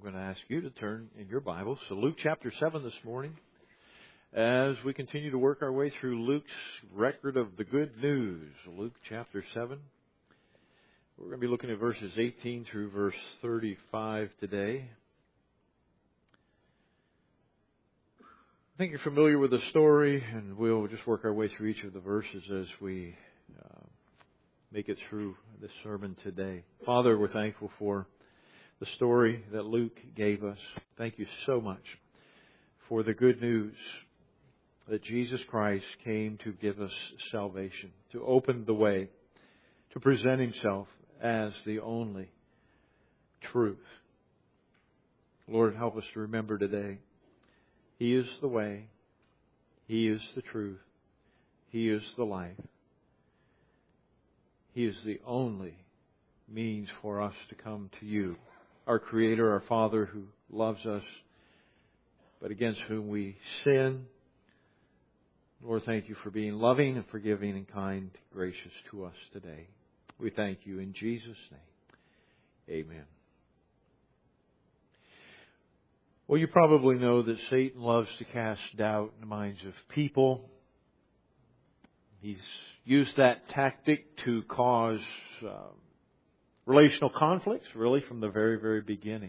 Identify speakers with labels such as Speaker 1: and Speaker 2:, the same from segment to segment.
Speaker 1: going to ask you to turn in your Bibles to Luke chapter 7 this morning as we continue to work our way through Luke's record of the good news. Luke chapter 7. We're going to be looking at verses 18 through verse 35 today. I think you're familiar with the story, and we'll just work our way through each of the verses as we make it through this sermon today. Father, we're thankful for the story that Luke gave us. Thank you so much for the good news that Jesus Christ came to give us salvation, to open the way, to present Himself as the only truth. Lord, help us to remember today, He is the way, He is the truth, He is the life. He is the only means for us to come to You, our Creator, our Father who loves us, but against whom we sin. Lord, thank You for being loving and forgiving and kind, gracious to us today. We thank You in Jesus' name. Amen. Well, you probably know that Satan loves to cast doubt in the minds of people. He's used that tactic to cause relational conflicts, really, from the very, very beginning.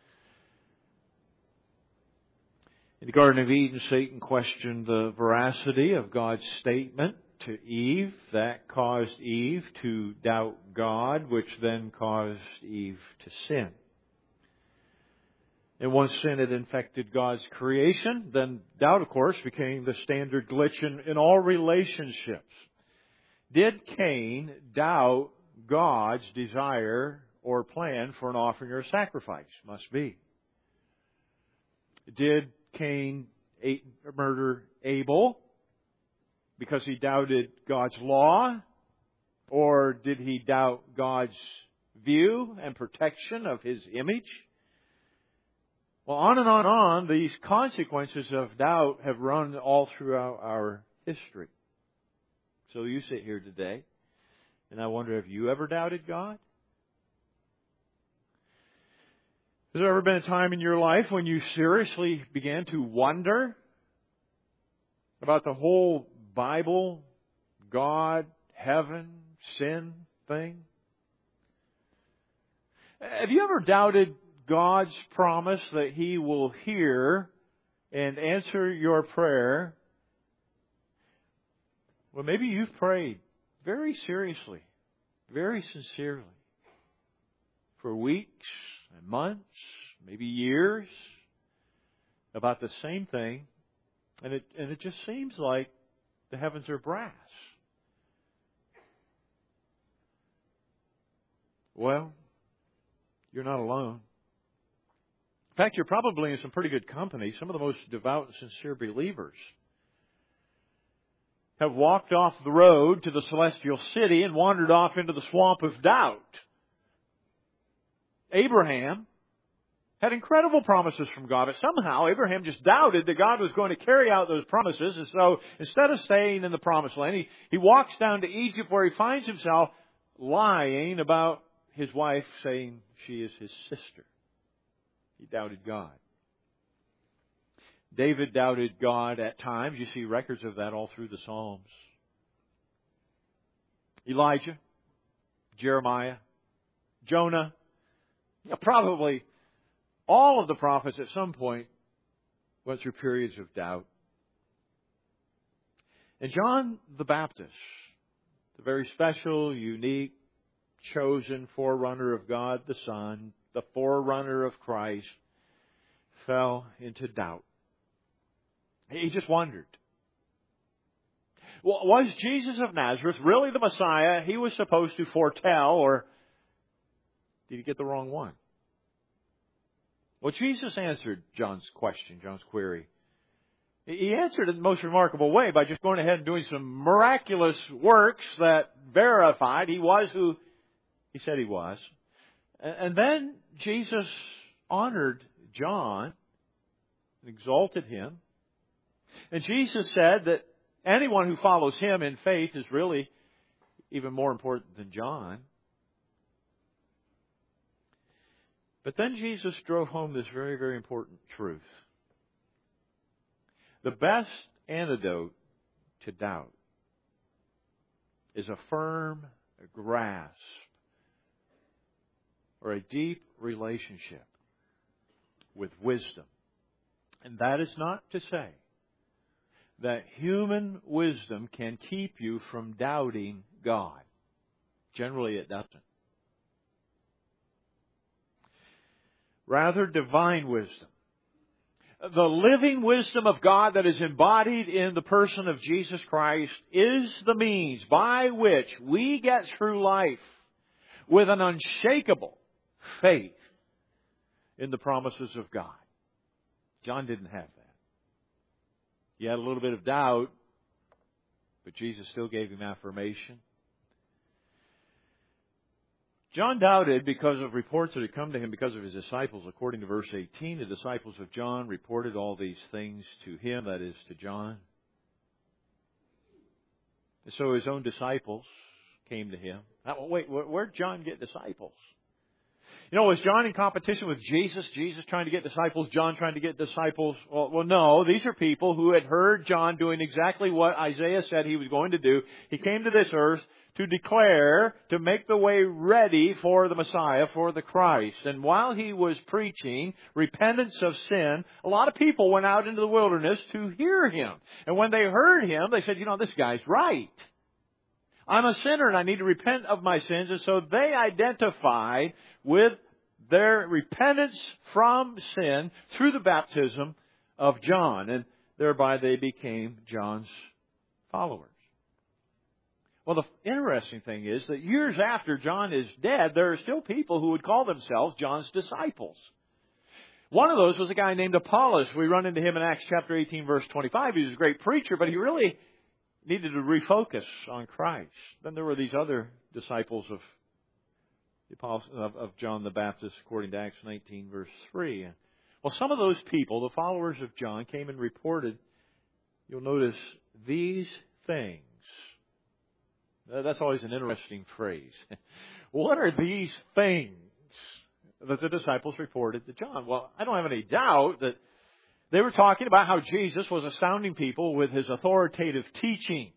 Speaker 1: In the Garden of Eden, Satan questioned the veracity of God's statement to Eve. That caused Eve to doubt God, which then caused Eve to sin. And once sin had infected God's creation, then doubt, of course, became the standard glitch in all relationships. Did Cain doubt God's desire or plan for an offering or a sacrifice? Must be. Did Cain murder Abel because he doubted God's law? Or did he doubt God's view and protection of His image? Well, on and on, these consequences of doubt have run all throughout our history. So you sit here today, and I wonder, have you ever doubted God? Has there ever been a time in your life when you seriously began to wonder about the whole Bible, God, heaven, sin thing? Have you ever doubted God's promise that He will hear and answer your prayer? Well, maybe you've prayed very seriously, very sincerely, for weeks and months, maybe years, about the same thing, and it just seems like the heavens are brass. Well, you're not alone. In fact, you're probably in some pretty good company. Some of the most devout and sincere believers have walked off the road to the celestial city and wandered off into the swamp of doubt. Abraham had incredible promises from God, but somehow Abraham just doubted that God was going to carry out those promises, and so instead of staying in the promised land, he walks down to Egypt, where he finds himself lying about his wife, saying she is his sister. He doubted God. David doubted God at times. You see records of that all through the Psalms. Elijah, Jeremiah, Jonah, probably all of the prophets at some point went through periods of doubt. And John the Baptist, the very special, unique, chosen forerunner of God the Son, the forerunner of Christ, fell into doubt. He just wondered. Was Jesus of Nazareth really the Messiah he was supposed to foretell, or did he get the wrong one? Well, Jesus answered John's question, John's query. He answered it in the most remarkable way by just going ahead and doing some miraculous works that verified He was who He said He was. And then Jesus honored John and exalted him. And Jesus said that anyone who follows Him in faith is really even more important than John. But then Jesus drove home this very, very important truth. The best antidote to doubt is a firm grasp or a deep relationship with wisdom. And that is not to say that human wisdom can keep you from doubting God. Generally, it doesn't. Rather, divine wisdom. The living wisdom of God that is embodied in the person of Jesus Christ is the means by which we get through life with an unshakable faith in the promises of God. John didn't have that. He had a little bit of doubt, but Jesus still gave him affirmation. John doubted because of reports that had come to him because of his disciples. According to verse 18, the disciples of John reported all these things to him, that is, to John. And so his own disciples came to him. Now, wait, where'd John get disciples? You know, was John in competition with Jesus? Jesus trying to get disciples, John trying to get disciples? Well, no. These are people who had heard John doing exactly what Isaiah said he was going to do. He came to this earth to declare, to make the way ready for the Messiah, for the Christ. And while he was preaching repentance of sin, a lot of people went out into the wilderness to hear him. And when they heard him, they said, you know, this guy's right. I'm a sinner and I need to repent of my sins. And so they identified with their repentance from sin through the baptism of John. And thereby they became John's followers. Well, the interesting thing is that years after John is dead, there are still people who would call themselves John's disciples. One of those was a guy named Apollos. We run into him in Acts chapter 18, verse 25. He was a great preacher, but he really needed to refocus on Christ. Then there were these other disciples of John the Baptist, according to Acts 19, verse 3. Well, some of those people, the followers of John, came and reported, you'll notice, these things. That's always an interesting phrase. What are these things that the disciples reported to John? Well, I don't have any doubt that they were talking about how Jesus was astounding people with his authoritative teaching.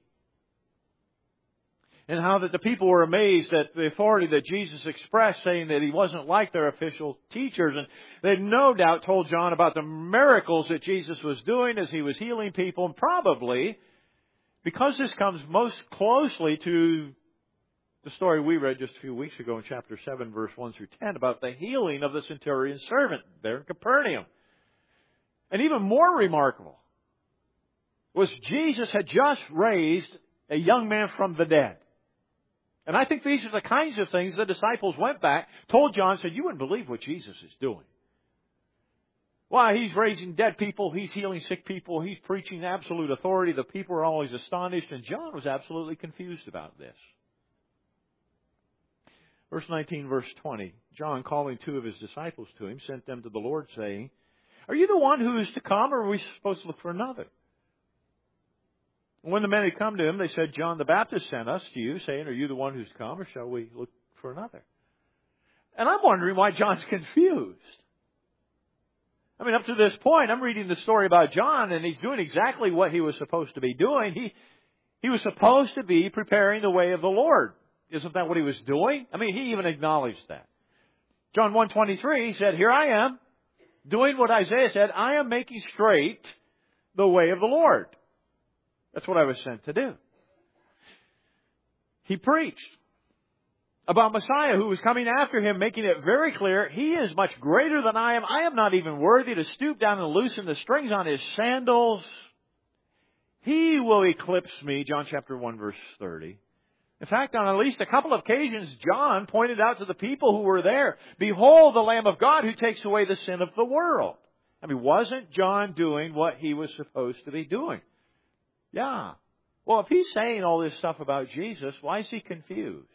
Speaker 1: And how that the people were amazed at the authority that Jesus expressed, saying that he wasn't like their official teachers. And they no doubt told John about the miracles that Jesus was doing as he was healing people. And probably, because this comes most closely to the story we read just a few weeks ago in chapter 7, verse 1 through 10, about the healing of the centurion's servant there in Capernaum. And even more remarkable was Jesus had just raised a young man from the dead. And I think these are the kinds of things the disciples went back, told John, said, you wouldn't believe what Jesus is doing. Why, he's raising dead people, he's healing sick people, he's preaching absolute authority. The people are always astonished, and John was absolutely confused about this. Verse 19, verse 20, John, calling two of his disciples to him, sent them to the Lord, saying, are you the one who is to come, or are we supposed to look for another? When the men had come to him, they said, John the Baptist sent us to you, saying, are you the one who's come, or shall we look for another? And I'm wondering why John's confused. I mean, up to this point, I'm reading the story about John, and he's doing exactly what he was supposed to be doing. He was supposed to be preparing the way of the Lord. Isn't that what he was doing? I mean, he even acknowledged that. John 1:23, he said, here I am, doing what Isaiah said, I am making straight the way of the Lord. That's what I was sent to do. He preached about Messiah who was coming after him, making it very clear, he is much greater than I am. I am not even worthy to stoop down and loosen the strings on his sandals. He will eclipse me, John chapter 1, verse 30. In fact, on at least a couple of occasions, John pointed out to the people who were there, behold the Lamb of God who takes away the sin of the world. I mean, wasn't John doing what he was supposed to be doing? Yeah. Well, if he's saying all this stuff about Jesus, why is he confused?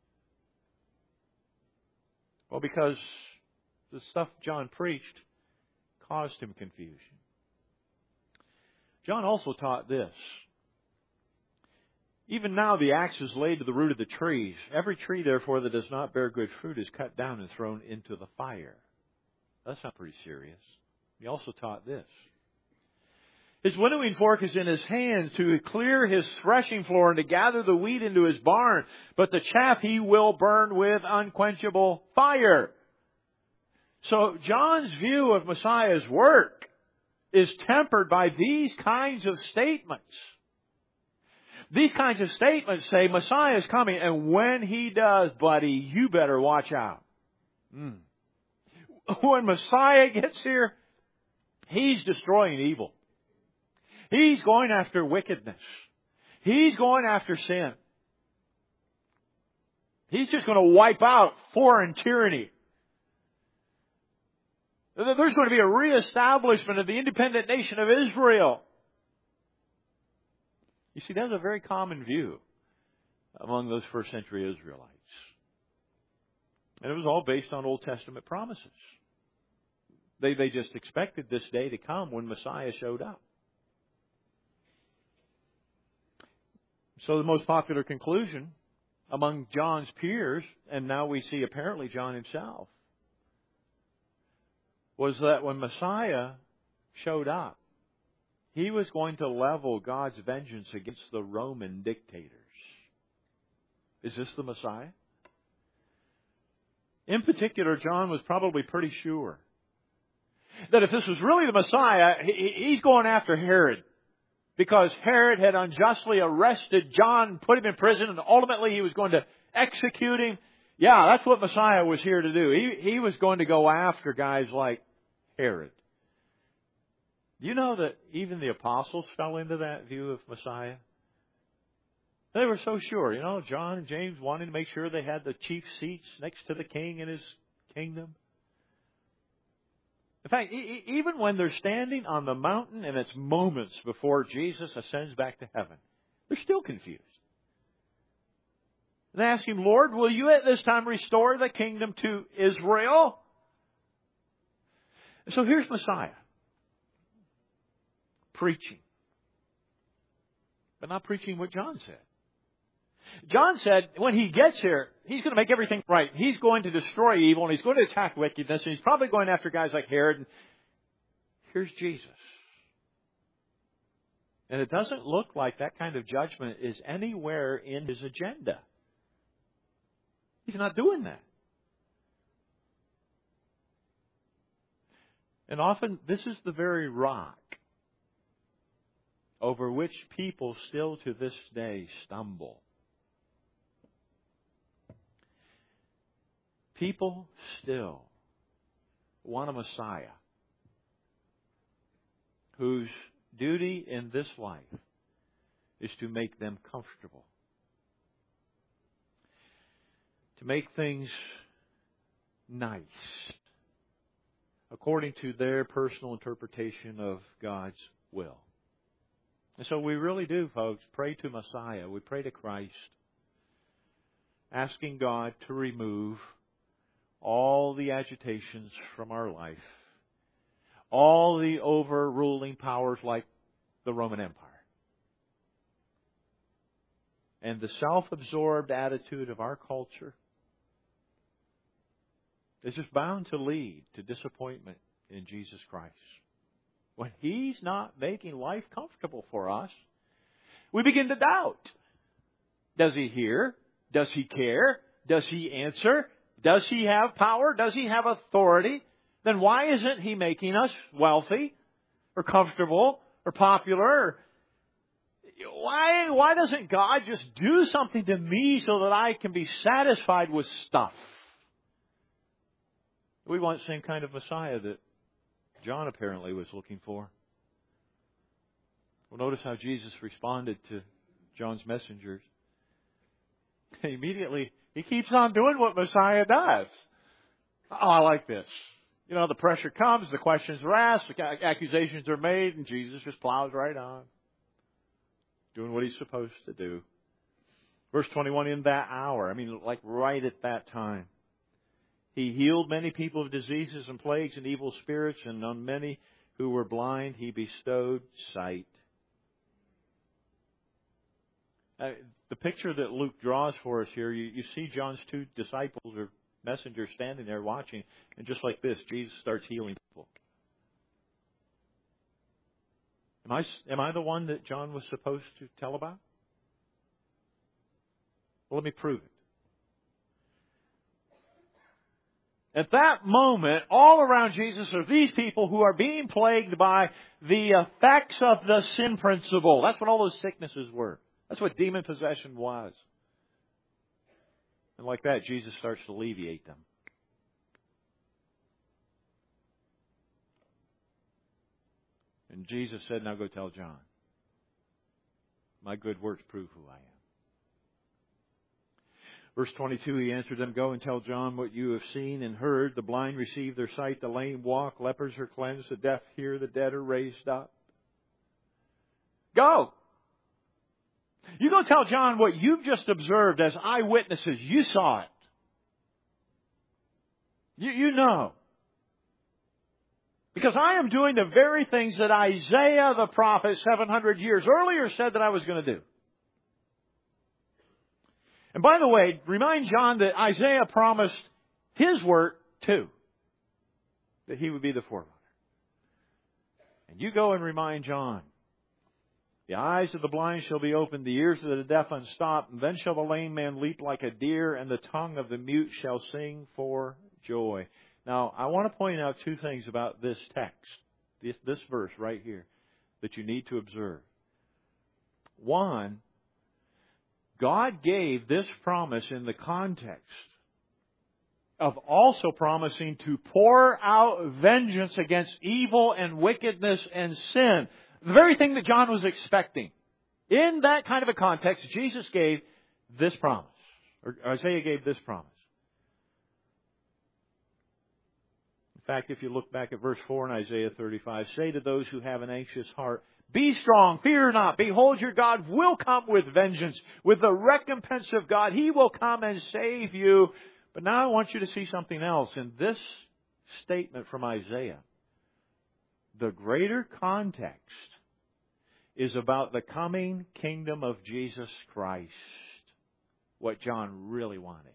Speaker 1: Well, because the stuff John preached caused him confusion. John also taught this. Even now the axe is laid to the root of the trees. Every tree, therefore, that does not bear good fruit is cut down and thrown into the fire. That's not pretty serious. He also taught this. His winnowing fork is in his hand to clear his threshing floor and to gather the wheat into his barn, but the chaff he will burn with unquenchable fire. So John's view of Messiah's work is tempered by these kinds of statements. These kinds of statements say Messiah is coming, and when He does, buddy, you better watch out. When Messiah gets here, He's destroying evil. He's going after wickedness. He's going after sin. He's just going to wipe out foreign tyranny. There's going to be a reestablishment of the independent nation of Israel. You see, that was a very common view among those first century Israelites. And it was all based on Old Testament promises. They just expected this day to come when Messiah showed up. So the most popular conclusion among John's peers, and now we see apparently John himself, was that when Messiah showed up, He was going to level God's vengeance against the Roman dictators. Is this the Messiah? In particular, John was probably pretty sure that if this was really the Messiah, he's going after Herod. Because Herod had unjustly arrested John, put him in prison, and ultimately he was going to execute him. Yeah, that's what Messiah was here to do. He was going to go after guys like Herod. Do you know that even the apostles fell into that view of Messiah? They were so sure. John and James wanted to make sure they had the chief seats next to the king in his kingdom. In fact, even when they're standing on the mountain and it's moments before Jesus ascends back to heaven, they're still confused. And they ask Him, Lord, will You at this time restore the kingdom to Israel? And so here's Messiah. Preaching. But not preaching what John said. John said when He gets here, He's going to make everything right. He's going to destroy evil, and He's going to attack wickedness, and He's probably going after guys like Herod. And here's Jesus. And it doesn't look like that kind of judgment is anywhere in His agenda. He's not doing that. And often, this is the very rock over which people still to this day stumble. People still want a Messiah whose duty in this life is to make them comfortable, to make things nice, according to their personal interpretation of God's will. And so we really do, folks, pray to Messiah. We pray to Christ, asking God to remove all the agitations from our life, all the overruling powers like the Roman Empire, and the self-absorbed attitude of our culture is just bound to lead to disappointment in Jesus Christ. When He's not making life comfortable for us, we begin to doubt. Does He hear? Does He care? Does He answer? Does He have power? Does He have authority? Then why isn't He making us wealthy or comfortable or popular? Why doesn't God just do something to me so that I can be satisfied with stuff? We want the same kind of Messiah that John apparently was looking for. Well, notice how Jesus responded to John's messengers. Immediately, He keeps on doing what Messiah does. Oh, I like this. The pressure comes, the questions are asked, the accusations are made, and Jesus just plows right on, doing what He's supposed to do. Verse 21, in that hour, like right at that time, He healed many people of diseases and plagues and evil spirits, and on many who were blind He bestowed sight. The picture that Luke draws for us here, you see John's two disciples are messenger standing there watching. And just like this, Jesus starts healing people. Am I the one that John was supposed to tell about? Well, let me prove it. At that moment, all around Jesus are these people who are being plagued by the effects of the sin principle. That's what all those sicknesses were. That's what demon possession was. And like that, Jesus starts to alleviate them. And Jesus said, now go tell John. My good works prove who I am. Verse 22, he answered them, go and tell John what you have seen and heard. The blind receive their sight, the lame walk, lepers are cleansed, the deaf hear, the dead are raised up. Go! You go tell John what you've just observed as eyewitnesses. You saw it. You know. Because I am doing the very things that Isaiah the prophet 700 years earlier said that I was going to do. And by the way, remind John that Isaiah promised his work too. That he would be the forerunner. And you go and remind John. The eyes of the blind shall be opened, the ears of the deaf unstopped, and then shall the lame man leap like a deer, and the tongue of the mute shall sing for joy. Now, I want to point out two things about this text, this verse right here, that you need to observe. One, God gave this promise in the context of also promising to pour out vengeance against evil and wickedness and sin. The very thing that John was expecting. In that kind of a context, Jesus gave this promise. Or Isaiah gave this promise. In fact, if you look back at verse 4 in Isaiah 35, say to those who have an anxious heart, be strong, fear not. Behold, your God will come with vengeance, with the recompense of God. He will come and save you. But now I want you to see something else. In this statement from Isaiah, the greater context is about the coming kingdom of Jesus Christ. What John really wanted.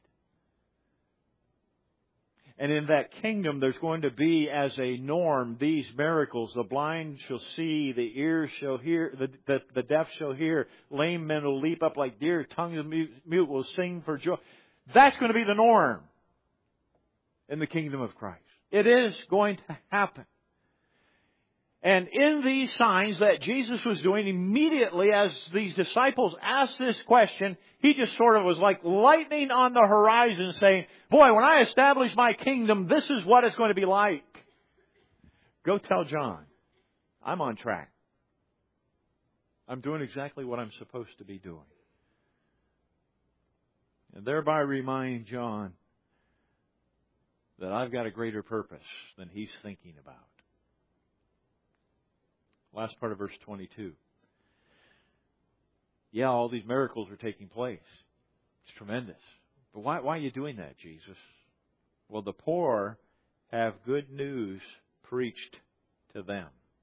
Speaker 1: And in that kingdom, there's going to be, as a norm, these miracles. The blind shall see, the ears shall hear, the deaf shall hear, lame men will leap up like deer, tongue of the mute will sing for joy. That's going to be the norm in the kingdom of Christ. It is going to happen. And in these signs that Jesus was doing, immediately as these disciples asked this question, he just sort of was like lightning on the horizon saying, boy, when I establish my kingdom, this is what it's going to be like. Go tell John, I'm on track. I'm doing exactly what I'm supposed to be doing. And thereby remind John that I've got a greater purpose than he's thinking about. Last part of verse 22. Yeah, all these miracles are taking place. It's tremendous. But why are you doing that, Jesus? Well, the poor have good news preached to them.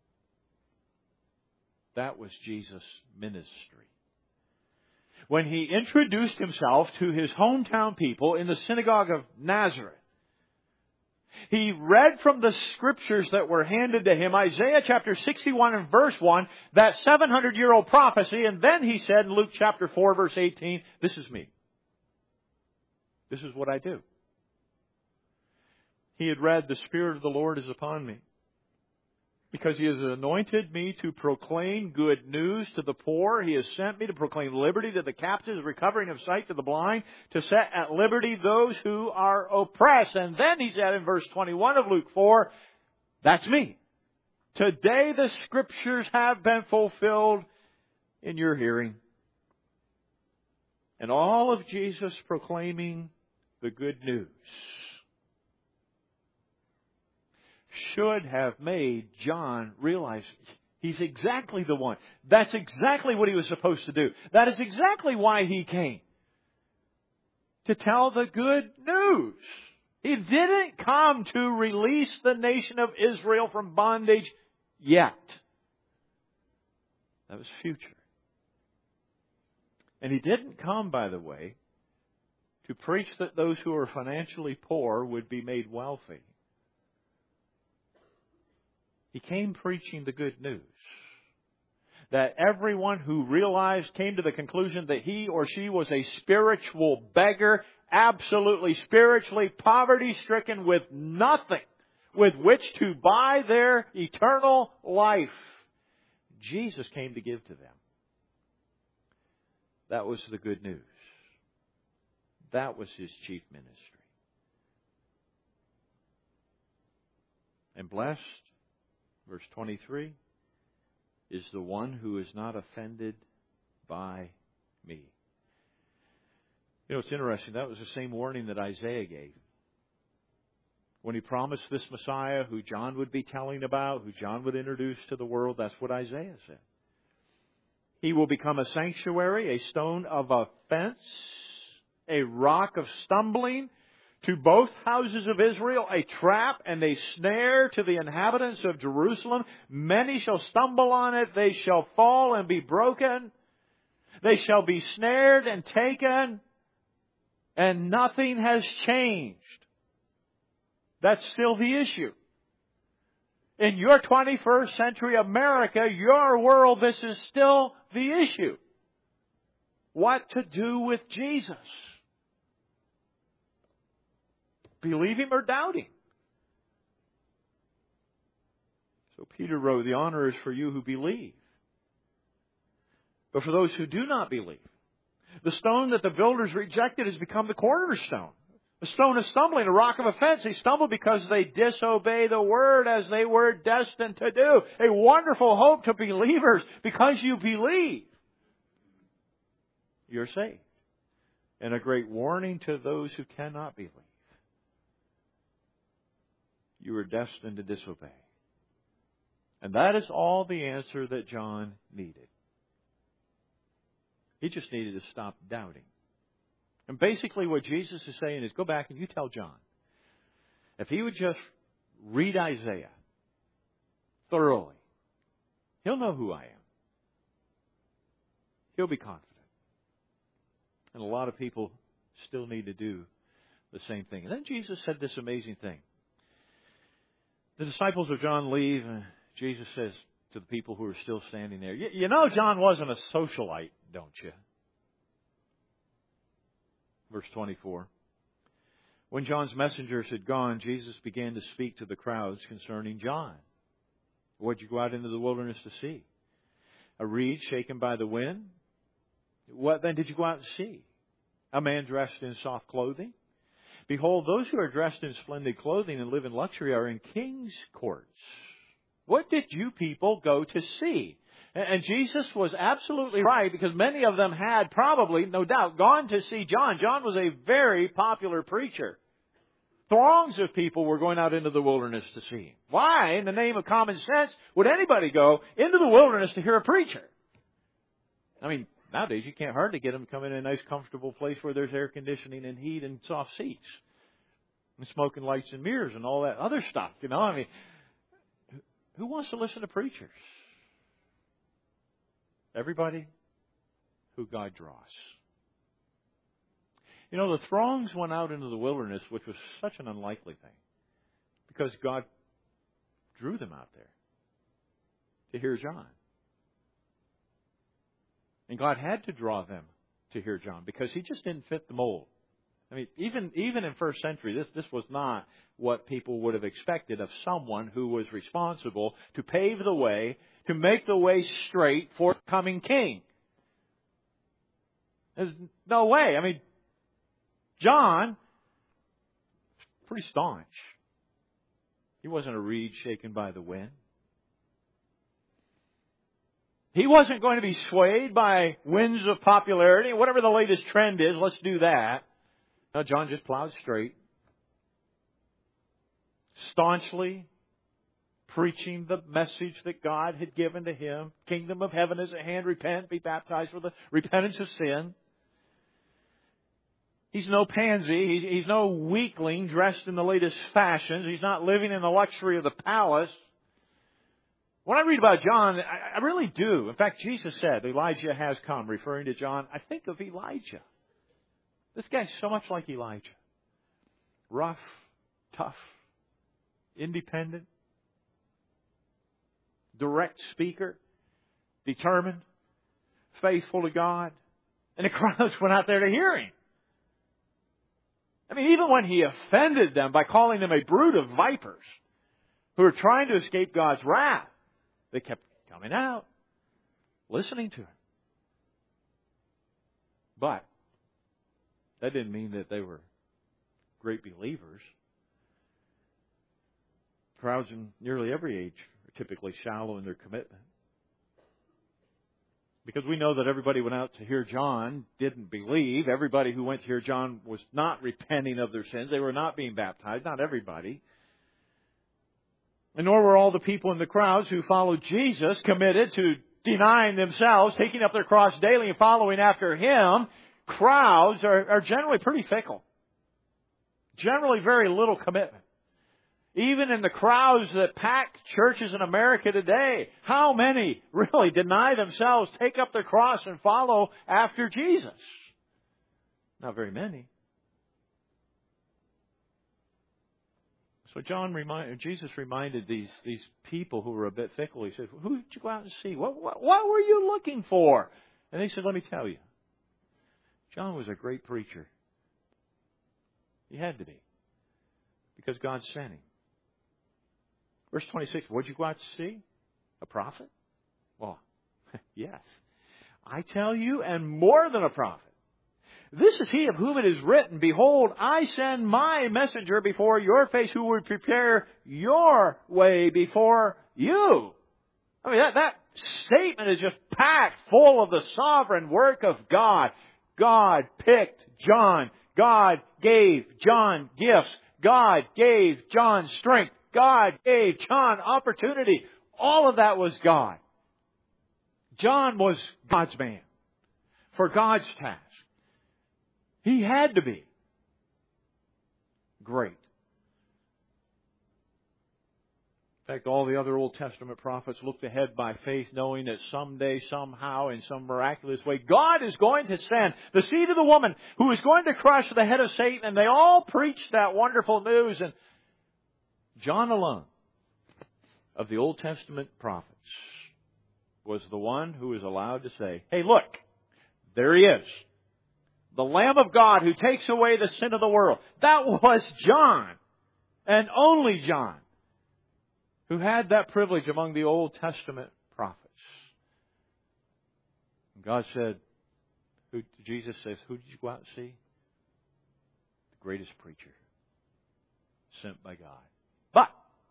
Speaker 1: That was Jesus' ministry. When he introduced himself to his hometown people in the synagogue of Nazareth, he read from the scriptures that were handed to him, Isaiah chapter 61 and verse 1, that 700-year-old prophecy, and then he said in Luke chapter 4 verse 18, this is me. This is what I do. He had read, the Spirit of the Lord is upon me, because He has anointed me to proclaim good news to the poor. He has sent me to proclaim liberty to the captives, recovering of sight to the blind, to set at liberty those who are oppressed. And then he said in verse 21 of Luke 4, that's me. Today the Scriptures have been fulfilled in your hearing. And all of Jesus proclaiming the good news should have made John realize he's exactly the one. That's exactly what he was supposed to do. That is exactly why he came. To tell the good news. He didn't come to release the nation of Israel from bondage yet. That was future. And he didn't come, by the way, to preach that those who are financially poor would be made wealthy. He came preaching the good news. That everyone who realized, came to the conclusion that he or she was a spiritual beggar, absolutely spiritually poverty-stricken with nothing with which to buy their eternal life, Jesus came to give to them. That was the good news. That was His chief ministry. And blessed, verse 23, is the one who is not offended by me. You know, it's interesting. That was the same warning that Isaiah gave. When he promised this Messiah, who John would be telling about, who John would introduce to the world, that's what Isaiah said. He will become a sanctuary, a stone of offense, a rock of stumbling to both houses of Israel, a trap and a snare to the inhabitants of Jerusalem. Many shall stumble on it, they shall fall and be broken. They shall be snared and taken, and nothing has changed. That's still the issue. In your 21st century America, your world, this is still the issue. What to do with Jesus? Believe Him or doubt Him? So Peter wrote, the honor is for you who believe. But for those who do not believe, the stone that the builders rejected has become the cornerstone. A stone of stumbling, a rock of offense. They stumble because they disobey the Word as they were destined to do. A wonderful hope to believers. Because you believe, you're saved. And a great warning to those who cannot believe. You are destined to disobey. And that is all the answer that John needed. He just needed to stop doubting. And basically what Jesus is saying is, go back and you tell John, if he would just read Isaiah thoroughly, he'll know who I am. He'll be confident. And a lot of people still need to do the same thing. And then Jesus said this amazing thing. The disciples of John leave, and Jesus says to the people who are still standing there, you know John wasn't a socialite, don't you? Verse 24. When John's messengers had gone, Jesus began to speak to the crowds concerning John. What did you go out into the wilderness to see? A reed shaken by the wind? What then did you go out and see? A man dressed in soft clothing? Behold, those who are dressed in splendid clothing and live in luxury are in king's courts. What did you people go to see? And Jesus was absolutely right, because many of them had probably, no doubt, gone to see John. John was a very popular preacher. Throngs of people were going out into the wilderness to see him. Why, in the name of common sense, would anybody go into the wilderness to hear a preacher? I mean, nowadays you can't hardly get them to come in a nice, comfortable place where there's air conditioning and heat and soft seats. And smoke and lights and mirrors and all that other stuff, you know. I mean, who wants to listen to preachers? Everybody who God draws. You know, the throngs went out into the wilderness, which was such an unlikely thing, because God drew them out there to hear John. And God had to draw them to hear John, because he just didn't fit the mold. I mean, even in first century, this was not what people would have expected of someone who was responsible to pave the way, to make the way straight for the coming king. There's no way. I mean, John, pretty staunch. He wasn't a reed shaken by the wind. He wasn't going to be swayed by winds of popularity. Whatever the latest trend is, let's do that. No, John just plowed straight. Staunchly preaching the message that God had given to him. Kingdom of heaven is at hand. Repent, be baptized for the repentance of sin. He's no pansy. He's no weakling dressed in the latest fashions. He's not living in the luxury of the palace. When I read about John, I really do. In fact, Jesus said, Elijah has come, referring to John. I think of Elijah. This guy's so much like Elijah. Rough, tough, independent, direct speaker, determined, faithful to God. And the crowds went out there to hear him. I mean, even when he offended them by calling them a brood of vipers who were trying to escape God's wrath, they kept coming out, listening to him. But that didn't mean that they were great believers. Crowds in nearly every age are typically shallow in their commitment. Because we know that everybody who went out to hear John didn't believe. Everybody who went to hear John was not repenting of their sins. They were not being baptized. Not everybody. And nor were all the people in the crowds who followed Jesus committed to denying themselves, taking up their cross daily and following after Him. Crowds are generally pretty fickle. Generally very little commitment. Even in the crowds that pack churches in America today, how many really deny themselves, take up their cross, and follow after Jesus? Not very many. So Jesus reminded these people who were a bit fickle. He said, "Who did you go out and see? What were you looking for?" And they said, "Let me tell you. John was a great preacher. He had to be, because God sent him." Verse 26, what did you go out to see? A prophet? Well, yes. I tell you, and more than a prophet. This is he of whom it is written, "Behold, I send my messenger before your face, who will prepare your way before you." I mean, that statement is just packed full of the sovereign work of God. God picked John. God gave John gifts. God gave John strength. God gave John opportunity. All of that was God. John was God's man for God's task. He had to be great. In fact, all the other Old Testament prophets looked ahead by faith, knowing that someday, somehow, in some miraculous way, God is going to send the seed of the woman who is going to crush the head of Satan. And they all preached that wonderful news. And John alone, of the Old Testament prophets, was the one who was allowed to say, "Hey, look, there he is. The Lamb of God who takes away the sin of the world." That was John, and only John, who had that privilege among the Old Testament prophets. And God said, Jesus says, "Who did you go out and see?" The greatest preacher sent by God. But,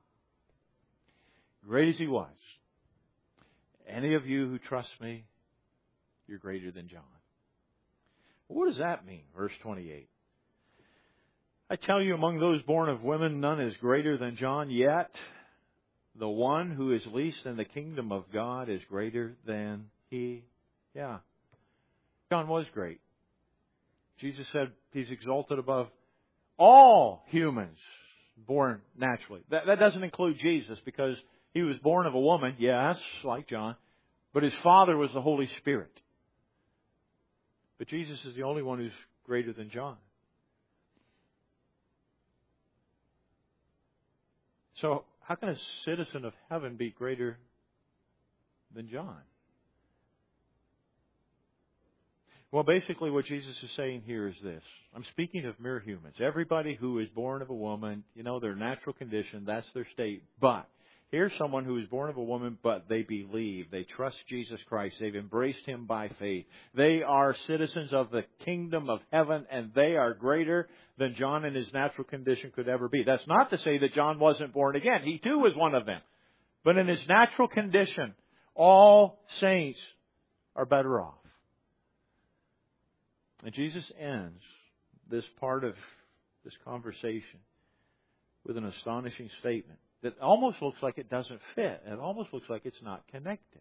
Speaker 1: great as he was, any of you who trust me, you're greater than John. What does that mean? Verse 28. I tell you, among those born of women, none is greater than John, yet the one who is least in the kingdom of God is greater than he. Yeah. John was great. Jesus said he's exalted above all humans born naturally. That doesn't include Jesus, because he was born of a woman, yes, like John, but his father was the Holy Spirit. But Jesus is the only one who's greater than John. So how can a citizen of heaven be greater than John? Well, basically what Jesus is saying here is this. I'm speaking of mere humans. Everybody who is born of a woman, their natural condition, that's their state. But here's someone who is born of a woman, but they believe. They trust Jesus Christ. They've embraced Him by faith. They are citizens of the kingdom of heaven, and they are greater than John in his natural condition could ever be. That's not to say that John wasn't born again. He too was one of them. But in his natural condition, all saints are better off. And Jesus ends this part of this conversation with an astonishing statement that almost looks like it doesn't fit. It almost looks like it's not connected.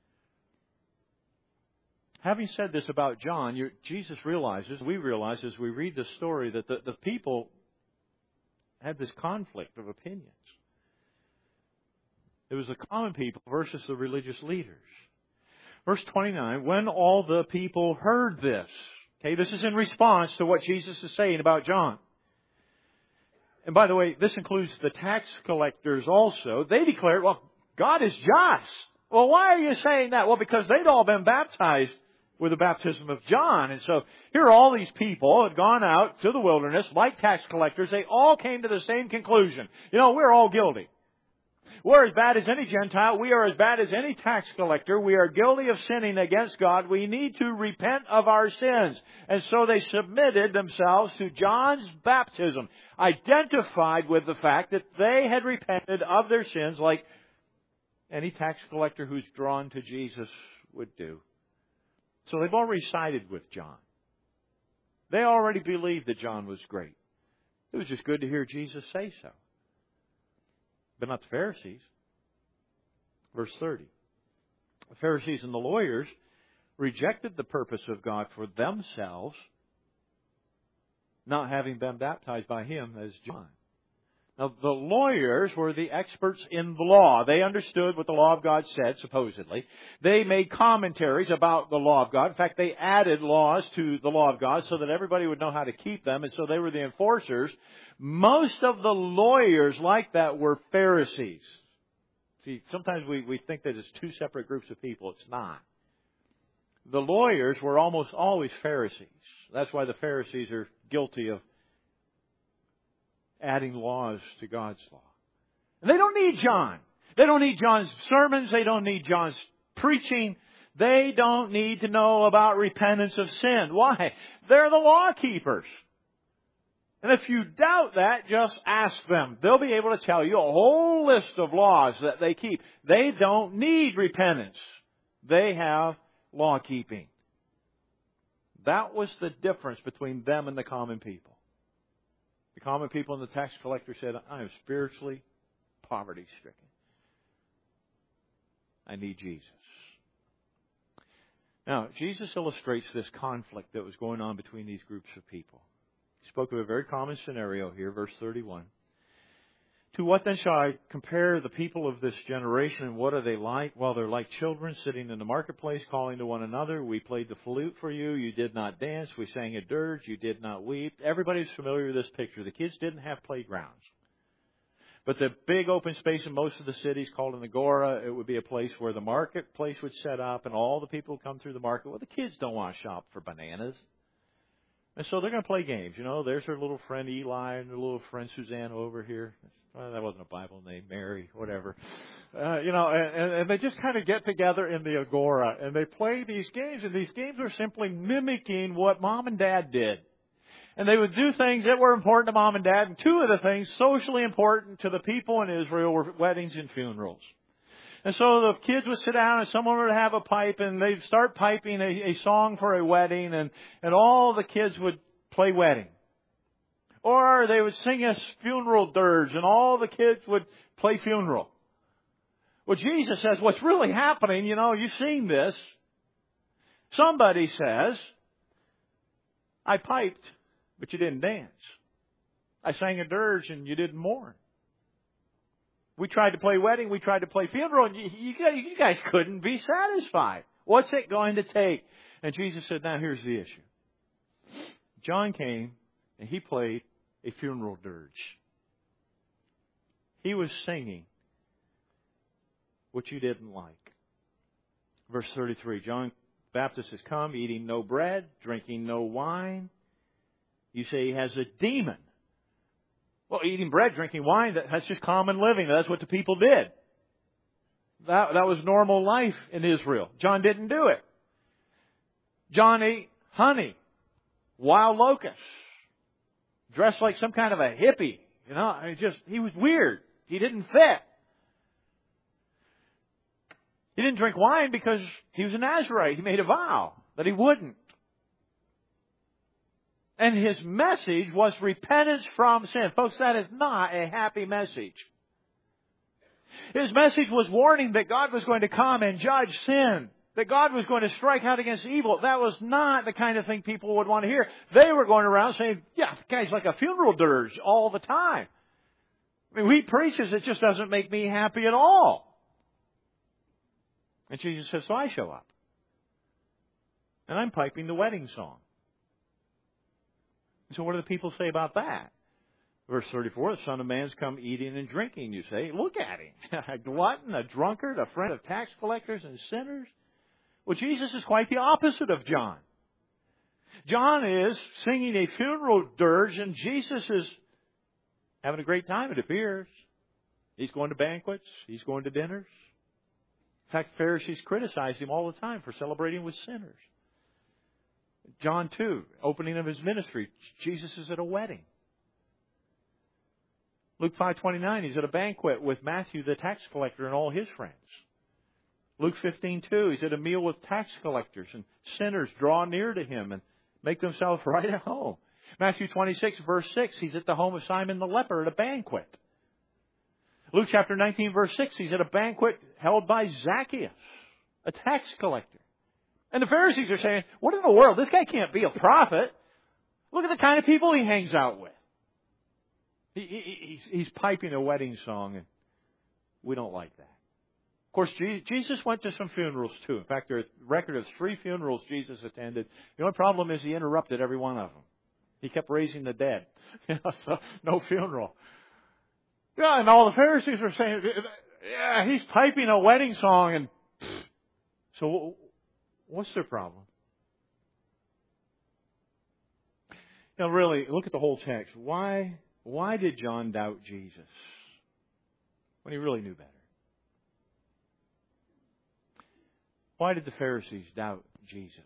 Speaker 1: Having said this about John, Jesus realizes, we realize as we read the story, that the people had this conflict of opinions. It was the common people versus the religious leaders. Verse 29, when all the people heard this.
Speaker 2: Okay, this is in response to what Jesus is saying about John. And by the way, this includes the tax collectors also. They declared, well, God is just. Well, why are you saying that? Well, because they'd all been baptized with the baptism of John. And so here are all these people who had gone out to the wilderness like tax collectors. They all came to the same conclusion. We're all guilty. We're as bad as any Gentile. We are as bad as any tax collector. We are guilty of sinning against God. We need to repent of our sins. And so they submitted themselves to John's baptism, identified with the fact that they had repented of their sins like any tax collector who's drawn to Jesus would do. So they've already sided with John. They already believed that John was great. It was just good to hear Jesus say so. But not the Pharisees. Verse 30. The Pharisees and the lawyers rejected the purpose of God for themselves, not having been baptized by Him as John. Now, the lawyers were the experts in the law. They understood what the law of God said, supposedly. They made commentaries about the law of God. In fact, they added laws to the law of God so that everybody would know how to keep them, and so they were the enforcers. Most of the lawyers like that were Pharisees. See, sometimes we think that it's two separate groups of people. It's not. The lawyers were almost always Pharisees. That's why the Pharisees are guilty of adding laws to God's law. And they don't need John. They don't need John's sermons. They don't need John's preaching. They don't need to know about repentance of sin. Why? They're the law keepers. And if you doubt that, just ask them. They'll be able to tell you a whole list of laws that they keep. They don't need repentance. They have law keeping. That was the difference between them and the common people. The common people and the tax collector said, I am spiritually poverty-stricken. I need Jesus. Now, Jesus illustrates this conflict that was going on between these groups of people. He spoke of a very common scenario here, verse 31. To what then shall I compare the people of this generation, and what are they like? Well, they're like children sitting in the marketplace, calling to one another. We played the flute for you. You did not dance. We sang a dirge. You did not weep. Everybody's familiar with this picture. The kids didn't have playgrounds. But the big open space in most of the cities called an agora, it would be a place where the marketplace would set up and all the people would come through the market. Well, the kids don't want to shop for bananas. And so they're going to play games. There's her little friend Eli and her little friend Suzanne over here. Well, that wasn't a Bible name, Mary, whatever. And they just kind of get together in the agora and they play these games, and these games are simply mimicking what Mom and Dad did. And they would do things that were important to Mom and Dad, and two of the things socially important to the people in Israel were weddings and funerals. And so the kids would sit down and someone would have a pipe and they'd start piping a song for a wedding, and all the kids would play wedding. Or they would sing a funeral dirge and all the kids would play funeral. Well, Jesus says what's really happening, you've seen this. Somebody says, I piped, but you didn't dance. I sang a dirge and you didn't mourn. We tried to play wedding, we tried to play funeral, and you guys couldn't be satisfied. What's it going to take? And Jesus said, now here's the issue. John came and he played a funeral dirge. He was singing what you didn't like. Verse 33, John the Baptist has come, eating no bread, drinking no wine. You say he has a demon. Well, eating bread, drinking wine, that's just common living. That's what the people did. That was normal life in Israel. John didn't do it. John ate honey, wild locusts, dressed like some kind of a hippie. He was weird. He didn't fit. He didn't drink wine because he was a Nazarite. He made a vow that he wouldn't. And his message was repentance from sin. Folks, that is not a happy message. His message was warning that God was going to come and judge sin. That God was going to strike out against evil. That was not the kind of thing people would want to hear. They were going around saying, yeah, the guy's like a funeral dirge all the time. I mean, he preaches, it just doesn't make me happy at all. And Jesus says, so I show up. And I'm piping the wedding song. So what do the people say about that? Verse 34, the Son of Man's come eating and drinking, you say. Look at him. A glutton, a drunkard, a friend of tax collectors and sinners. Well, Jesus is quite the opposite of John. John is singing a funeral dirge, and Jesus is having a great time, it appears. He's going to banquets. He's going to dinners. In fact, Pharisees criticized him all the time for celebrating with sinners. John 2, opening of his ministry, Jesus is at a wedding. Luke 5:29, he's at a banquet with Matthew the tax collector and all his friends. Luke 15:2, he's at a meal with tax collectors, and sinners draw near to him and make themselves right at home. Matthew 26, verse 6, he's at the home of Simon the leper at a banquet. Luke chapter 19, verse 6, he's at a banquet held by Zacchaeus, a tax collector. And the Pharisees are saying, what in the world? This guy can't be a prophet. Look at the kind of people he hangs out with. He's piping a wedding song, and we don't like that. Of course, Jesus went to some funerals too. In fact, there's a record of 3 funerals Jesus attended. The only problem is he interrupted every one of them. He kept raising the dead. So no funeral. Yeah, and all the Pharisees were saying, yeah, he's piping a wedding song, and so what's their problem? Now, really, look at the whole text. Why did John doubt Jesus when he really knew better? Why did the Pharisees doubt Jesus?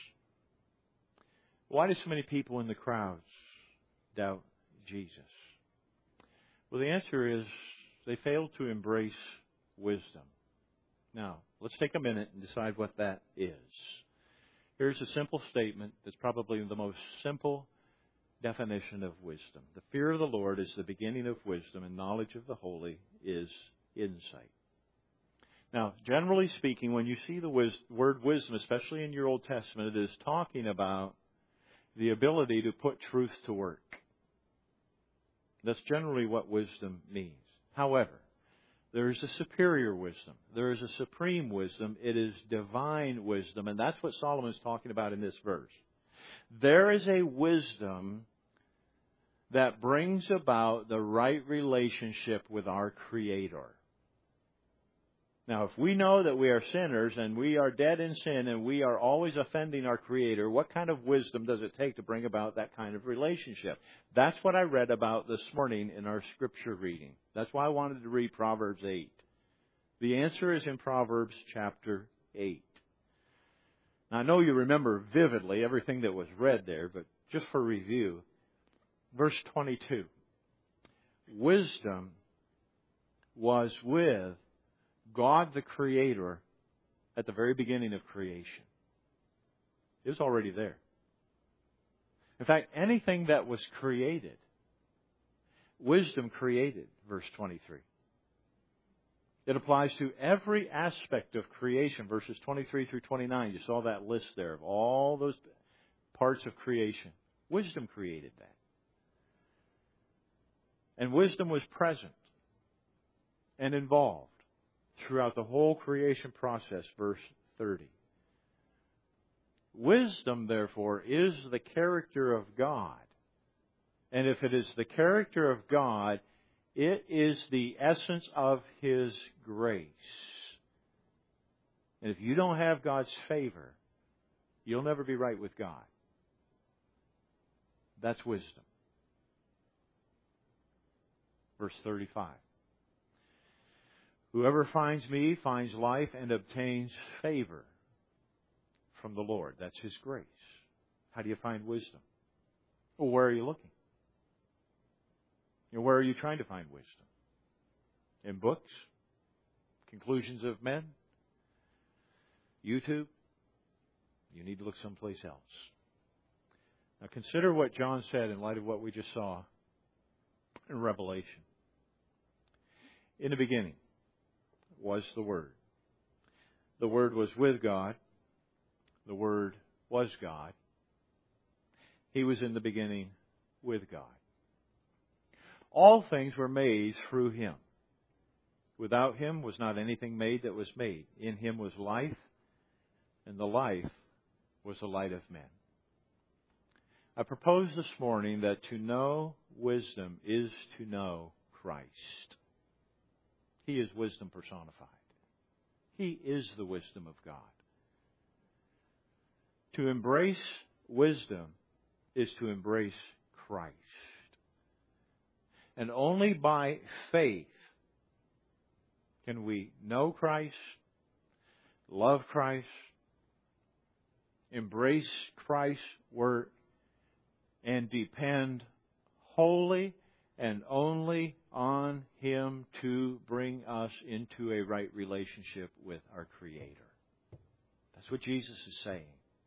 Speaker 2: Why did so many people in the crowds doubt Jesus? Well, the answer is they failed to embrace wisdom. Now, let's take a minute and decide what that is. Here's a simple statement that's probably the most simple definition of wisdom. The fear of the Lord is the beginning of wisdom, and knowledge of the holy is insight. Now, generally speaking, when you see the word wisdom, especially in your Old Testament, it is talking about the ability to put truth to work. That's generally what wisdom means. However, there is a superior wisdom. There is a supreme wisdom. It is divine wisdom, and that's what Solomon is talking about in this verse. There is a wisdom that brings about the right relationship with our Creator. Now, if we know that we are sinners and we are dead in sin and we are always offending our Creator, what kind of wisdom does it take to bring about that kind of relationship? That's what I read about this morning in our scripture reading. That's why I wanted to read Proverbs 8. The answer is in Proverbs chapter 8. Now, I know you remember vividly everything that was read there, but just for review, verse 22. Wisdom was with God the Creator at the very beginning of creation. It was already there. In fact, anything that was created, wisdom created, verse 23. It applies to every aspect of creation, verses 23 through 29. You saw that list there of all those parts of creation. Wisdom created that. And wisdom was present and involved throughout the whole creation process, verse 30. Wisdom, therefore, is the character of God. And if it is the character of God, it is the essence of His grace. And if you don't have God's favor, you'll never be right with God. That's wisdom. Verse 35. Whoever finds me finds life and obtains favor from the Lord. That's His grace. How do you find wisdom? Well, where are you looking? Where are you trying to find wisdom? In books? Conclusions of men? YouTube? You need to look someplace else. Now consider what John said in light of what we just saw in Revelation. In the beginning was the Word. The Word was with God. The Word was God. He was in the beginning with God. All things were made through Him. Without Him was not anything made that was made. In Him was life, and the life was the light of men. I propose this morning that to know wisdom is to know Christ. He is wisdom personified. He is the wisdom of God. To embrace wisdom is to embrace Christ. And only by faith can we know Christ, love Christ, embrace Christ's work, and depend wholly and only on Him to bring us into a right relationship with our Creator. That's what Jesus is saying.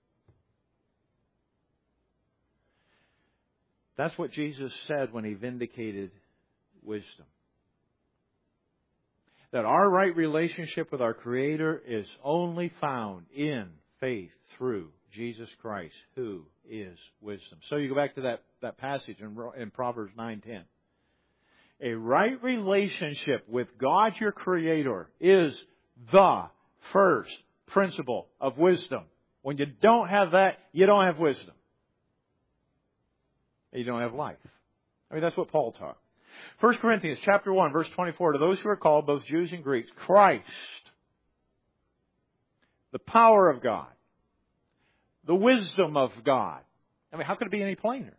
Speaker 2: That's what Jesus said when He vindicated wisdom. That our right relationship with our Creator is only found in faith through Jesus Christ, who is wisdom. So you go back to that passage in Proverbs 9:10. A right relationship with God your Creator is the first principle of wisdom. When you don't have that, you don't have wisdom. You don't have life. I mean, that's what Paul taught. 1 Corinthians chapter 1, verse 24, to those who are called, both Jews and Greeks, Christ, the power of God, the wisdom of God. I mean, how could it be any plainer?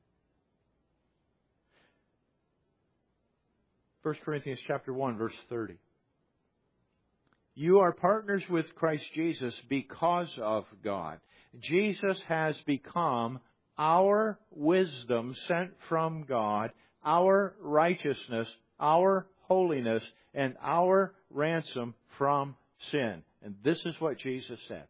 Speaker 2: 1 Corinthians chapter 1, verse 30. You are partners with Christ Jesus because of God. Jesus has become our wisdom sent from God, our righteousness, our holiness, and our ransom from sin. And this is what Jesus said.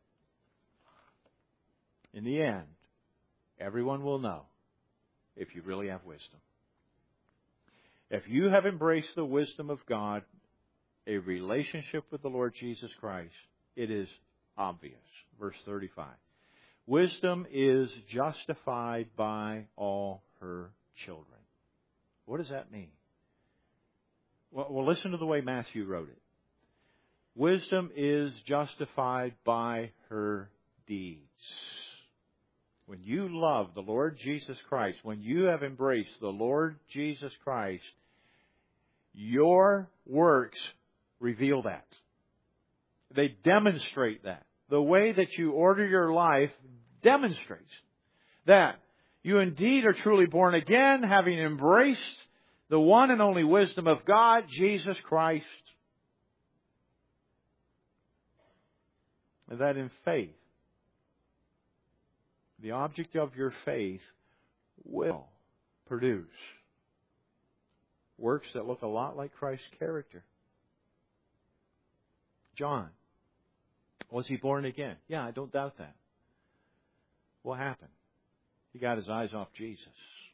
Speaker 2: In the end, everyone will know if you really have wisdom. If you have embraced the wisdom of God, a relationship with the Lord Jesus Christ, it is obvious. Verse 35. Wisdom is justified by all her children. What does that mean? Well, listen to the way Matthew wrote it. Wisdom is justified by her deeds. When you love the Lord Jesus Christ, when you have embraced the Lord Jesus Christ, your works reveal that. They demonstrate that. The way that you order your life demonstrates that you indeed are truly born again, having embraced the one and only wisdom of God, Jesus Christ. And that in faith, the object of your faith will produce works that look a lot like Christ's character. John, was he born again? Yeah, I don't doubt that. What happened? He got his eyes off Jesus.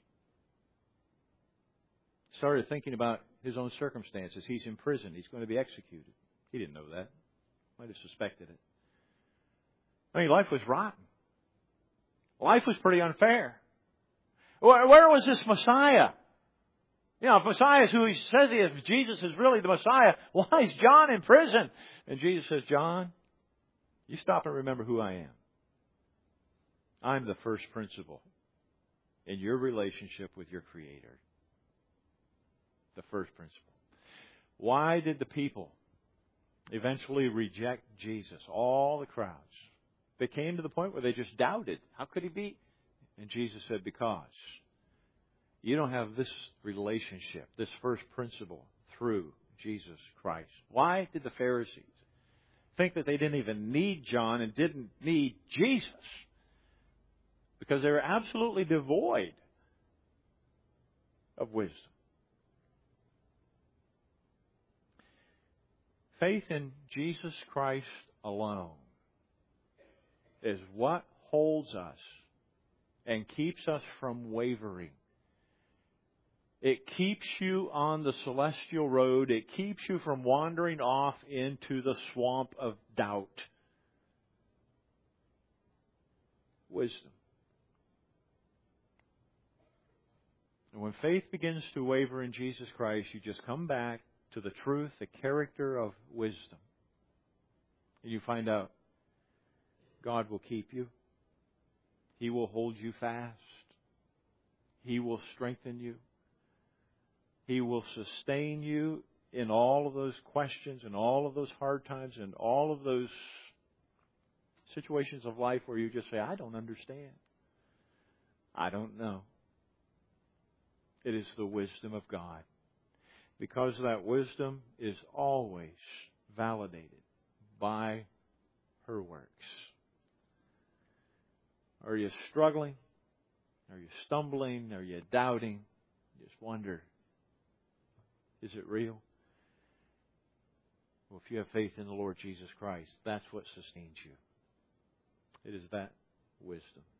Speaker 2: Started thinking about his own circumstances. He's in prison. He's going to be executed. He didn't know that. Might have suspected it. I mean, life was rotten. Life was pretty unfair. Where was this Messiah? You know, if Messiah is who he says he is, if Jesus is really the Messiah, why is John in prison? And Jesus says, John, you stop and remember who I am. I'm the first principle in your relationship with your Creator. The first principle. Why did the people eventually reject Jesus? All the crowds. They came to the point where they just doubted. How could he be? And Jesus said, because you don't have this relationship, this first principle through Jesus Christ. Why did the Pharisees think that they didn't even need John and didn't need Jesus? Because they were absolutely devoid of wisdom. Faith in Jesus Christ alone is what holds us and keeps us from wavering. It keeps you on the celestial road. It keeps you from wandering off into the swamp of doubt. Wisdom. And when faith begins to waver in Jesus Christ, you just come back to the truth, the character of wisdom. And you find out God will keep you. He will hold you fast. He will strengthen you. He will sustain you in all of those questions and all of those hard times and all of those situations of life where you just say, I don't understand. I don't know. It is the wisdom of God. Because that wisdom is always validated by her works. Are you struggling? Are you stumbling? Are you doubting? Just wonder, is it real? Well, if you have faith in the Lord Jesus Christ, that's what sustains you. It is that wisdom.